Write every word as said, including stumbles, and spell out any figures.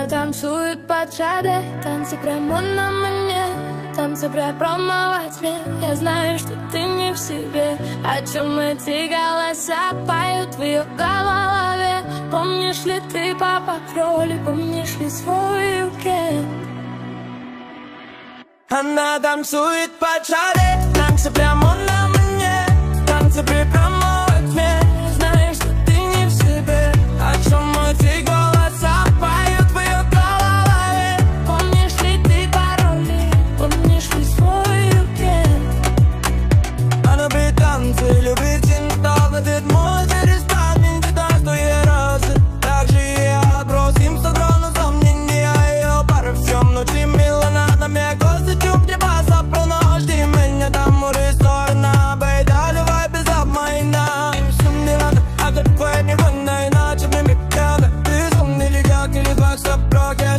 Она танцует поджаде, танцы прямо на мне. Танцы прямо во тьме. Я знаю, что ты не в себе. О чем эти голоса поют в ее голове? Помнишь ли ты, папа, роли? Помнишь ли свой уикенд? Она танцует поджаде, танцы прямо на мне. Танцы прямо во тьме. Я знаю, что ты не в себе. О чем эти голоса поют в ее голове? Помнишь ли ты пароли? Помнишь ли свой уикенд? Она любит танцы, любит тинтал, этот мой перестанет так, что ей разы. Так же я бросим сто грамм сомнений о ее парфюм. Ночи мило надо мне гости, чуп не паса, жди меня там у ресторана. Бейда, давай без обмана. Им не надо, а как твоя не ванна, иначе мне бегала. Ты сон или как, или два, стоп, блоки.